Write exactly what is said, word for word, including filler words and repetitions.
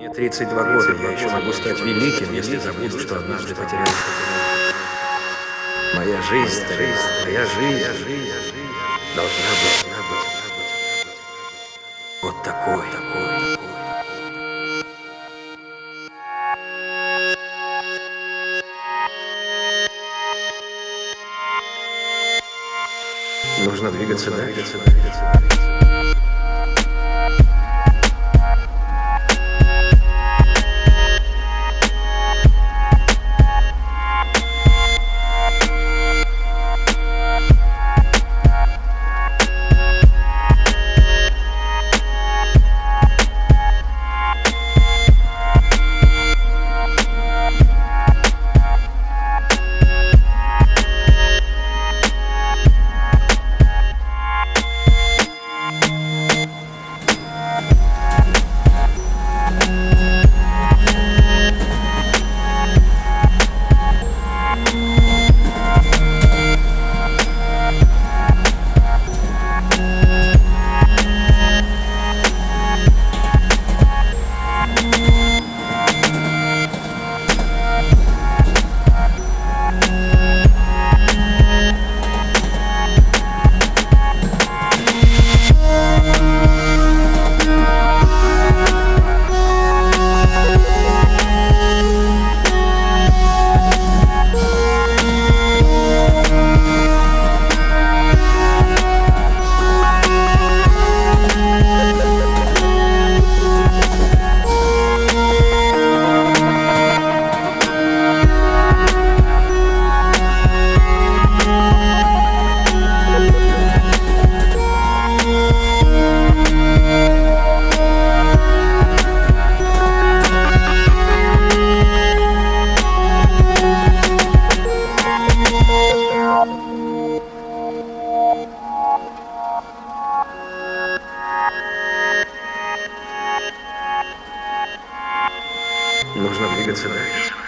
тридцать два года, я еще могу стать великим, если забуду, что однажды потерял. Моя жизнь, моя жизнь должна быть вот такой. Нужно двигаться дальше. Нужно двигаться дальше.